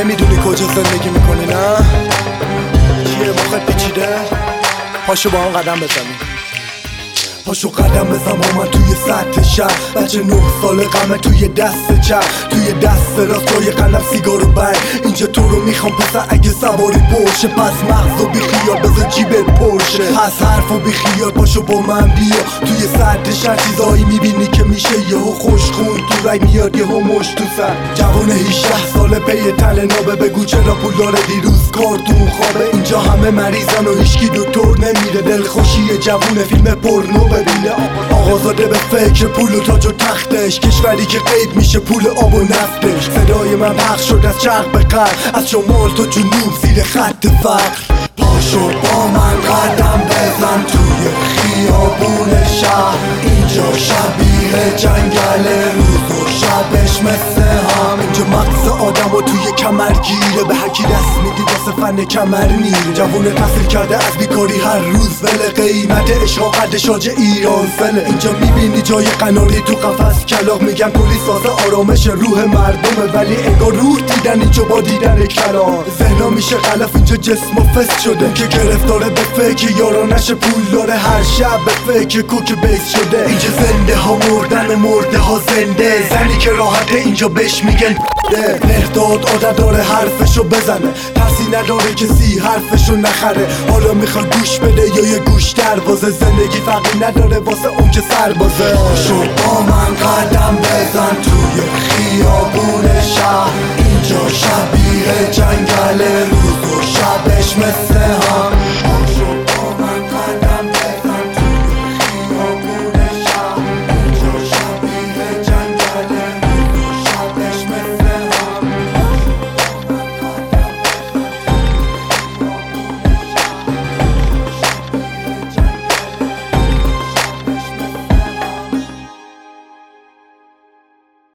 نمیدونی کجا زندگی میکنی نه؟ چیه مخت پیچیده؟ پاشو با هم قدم بزنیم، پاشو قدم بزن با من توی سطح شهر. بچه 9 ساله غمه توی دست چپ، توی دست راست توی قلم سیگار و بر. اینجا تو رو میخوام پسر اگه سواری پرشه، پس مغزو بی خیال بذار جیبت پرشه. پس حرفو بی خیال پاشو با من بیا توی سطح شهر. چیزایی میبینی که میشه یهو خوشخون تو رای میاد یهو مش تو سر. جوان 18 ساله پی تل نابه، بگو چرا پول داره دیروز کارتون خوابه. اینجا همه مریضن و هیچکی دکتر نمیره، دلخوشی جوون فیلم پورنو ببینه. آقازاده به فکر پول و تاج و تختش، کشوری که قید میشه پول آب و نفتش. صدای من پخش شد از شرق به غرب، از شمال تا جنوب زیر خط فقر. پاشو با من قدم بزن توی خیابون شهر. اینجا شبیه جنگل، روز و شبش مثل هم. اینجا مغز آدم و توی کمر گیره، به هرکی دست میدی واسه فن کمر میره. جوونه تحصیل کرده از بیکاری هر روز وله، قیمت عشق و قد شاج ایران سله. اینجا میبینی جای قناری تو قفس کلاغ، میگن کلی سازه آرامش روح مردمه، ولی انگار روح دیدن اینجا با دیدن کلام. ذهنا میشه غلف اینجا جسم و فست شده، که گرفتاره به فکر یارانش پول داره، هر شب به فکر کوک بیس شده. اینجا زنده ها مردن و مرده ها زنده، زنی که راحته اینجا بهش میگن مرداد عادت داره حرفشو بزنه، ترسی نداره کسی حرفشو نخره. حالا میخواد گوش بده یا یه گوش دروازه، زندگی فرقی نداره واسه اون که سربازه. پاشو با من قدم بزن توی خیابون شهر. اینجا شبیه